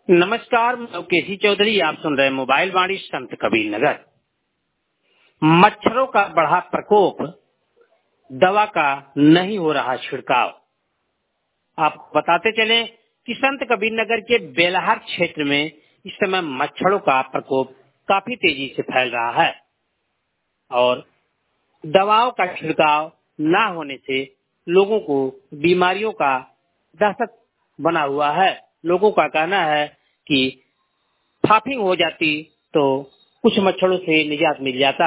नमस्कार, मैं केसी चौधरी। आप सुन रहे हैं मोबाइल वाणी संत कबीर नगर। मच्छरों का बढ़ा प्रकोप, दवा का नहीं हो रहा छिड़काव। आप बताते चले कि संत कबीर नगर के बेलहर क्षेत्र में इस समय मच्छरों का प्रकोप काफी तेजी से फैल रहा है और दवाओं का छिड़काव न होने से लोगों को बीमारियों का दहशत बना हुआ है। लोगों का कहना है कि फाफिंग हो जाती तो कुछ मच्छरों से निजात मिल जाता।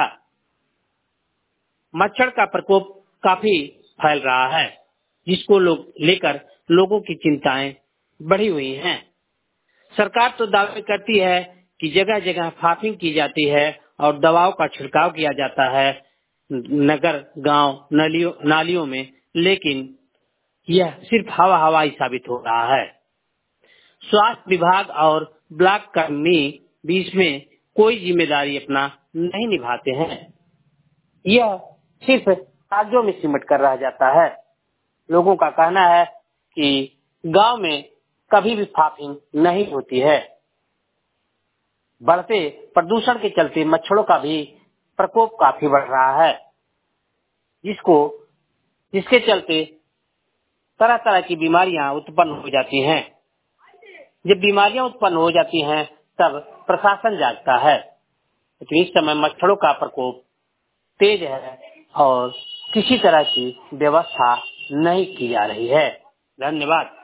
मच्छर का प्रकोप काफी फैल रहा है, जिसको लेकर लोगों की चिंताएं बढ़ी हुई हैं। सरकार तो दावे करती है कि जगह जगह फाफिंग की जाती है और दवाओं का छिड़काव किया जाता है नगर, गांव, नालियों में, लेकिन यह सिर्फ हवा साबित हो रहा है। स्वास्थ्य विभाग और ब्लॉक कर्मी बीच में कोई जिम्मेदारी अपना नहीं निभाते हैं। यह सिर्फ कागजों में सिमट कर रह जाता है। लोगों का कहना है कि गांव में कभी भी फाफिंग नहीं होती है। बढ़ते प्रदूषण के चलते मच्छरों का भी प्रकोप काफी बढ़ रहा है, जिसके चलते तरह तरह की बीमारियां उत्पन्न हो जाती हैं। जब बीमारियां उत्पन्न हो जाती हैं तब प्रशासन जागता है, लेकिन इस समय मच्छरों का प्रकोप तेज है और किसी तरह की व्यवस्था नहीं की जा रही है। धन्यवाद।